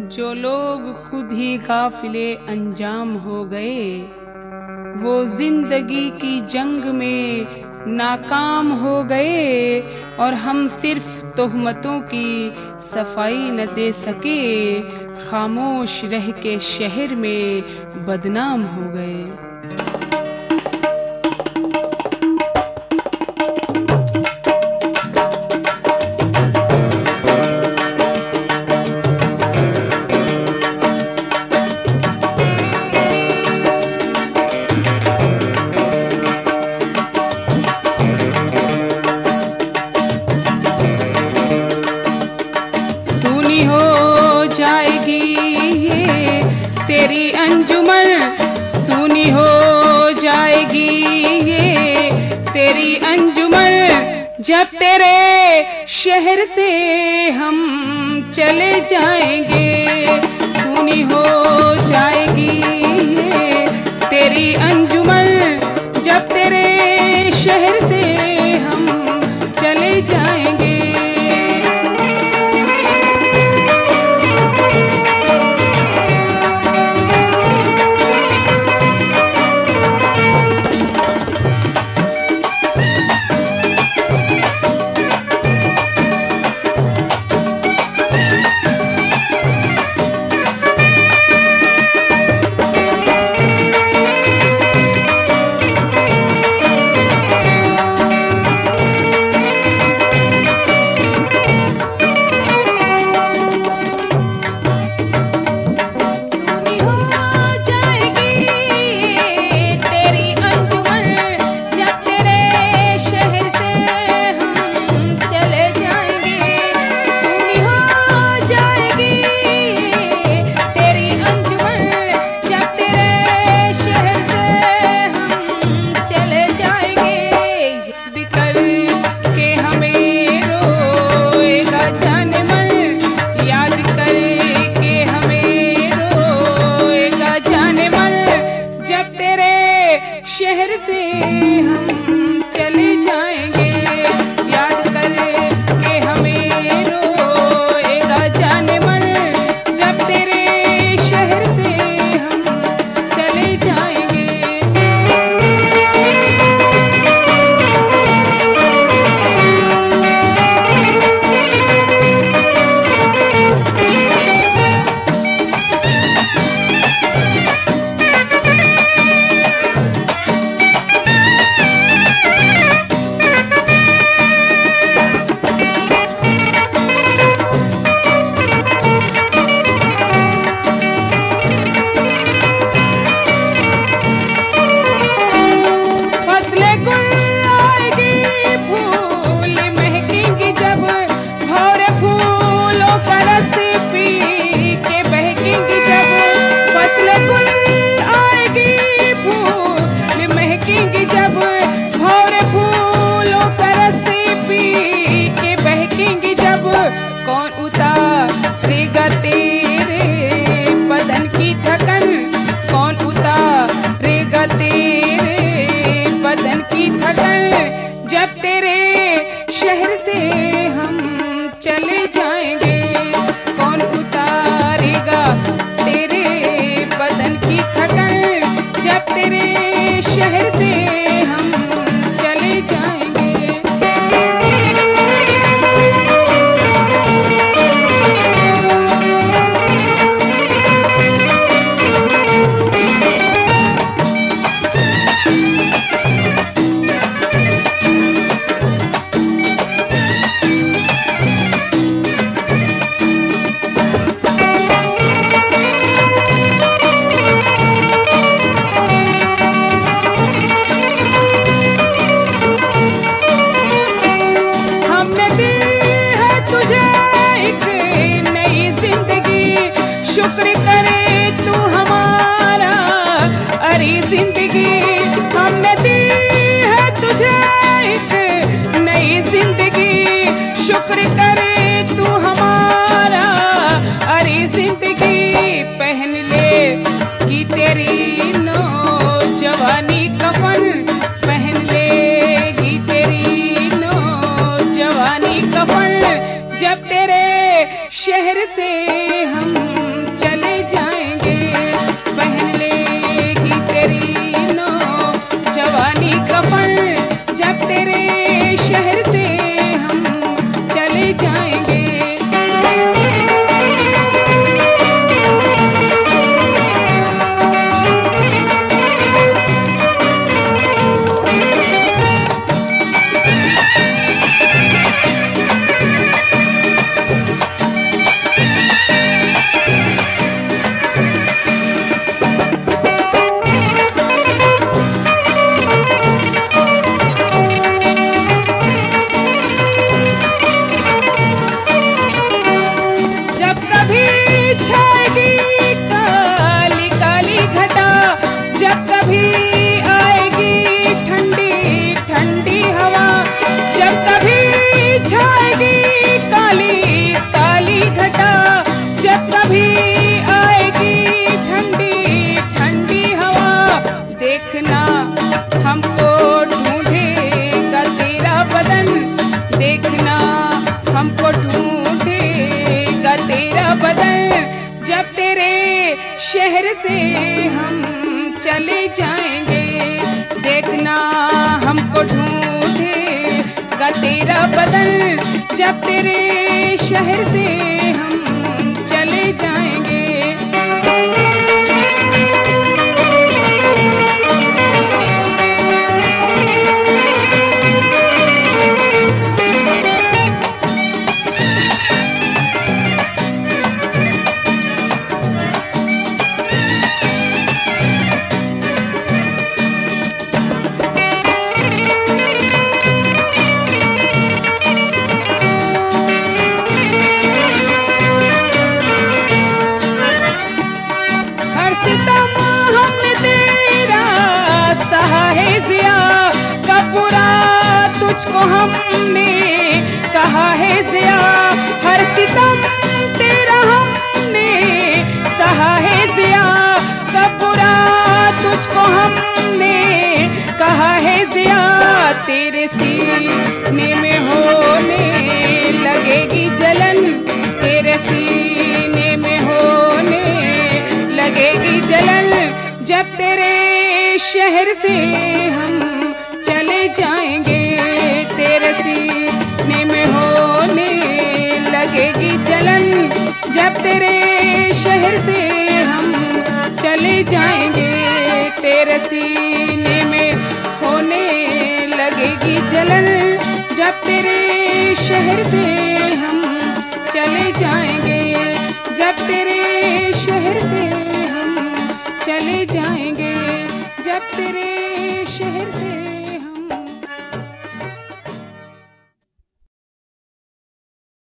जो लोग खुद ही गाफिले अंजाम हो गए, वो जिंदगी की जंग में नाकाम हो गए। और हम सिर्फ तोहमतों की सफाई न दे सके, खामोश रह के शहर में बदनाम हो गए। तेरी अंजुमन सूनी हो जाएगी ये तेरी अंजुमन, जब तेरे शहर से हम चले जाएंगे। सूनी हो जाएगी ये तेरी अंजुमन, जब तेरे शहर से हम चले जाएंगे। शहर से हम चले जाएंगे, याद कर के हमें रोएगा जाने मन, जब तेरे शहर से हम चले जाएंगे। कौन उतारेगा तेरे बदन की थकन, कौन उतारेगा तेरे बदन की थकन, जब तेरे शहर से हम चले जाएंगे। कौन उतारेगा तेरे बदन की थकन, जब तेरे शहर से हम चले जाएंगे। से हम चले जाएंगे। देखना हमको ढूंढेगा तेरा बदन, जब तेरे शहर से हम चले जाएंगे। तुझको हमने कहा है ज़िया, हर सितम तेरा हमने सहा है ज़िया, कब बुरा तुझको हमने कहा है ज़िया। तेरे सीने में होने लगेगी जलन, तेरे सीने में होने लगेगी जलन, जब तेरे शहर से हम चले जाएंगे। तेरे सीने में होने लगेगी जलन, जब तेरे शहर से हम चले जाएंगे। तेरे सीने में होने लगेगी जलन, जब तेरे शहर से हम चले जाएंगे। जब तेरे शहर से हम चले जाएंगे, जब तेरे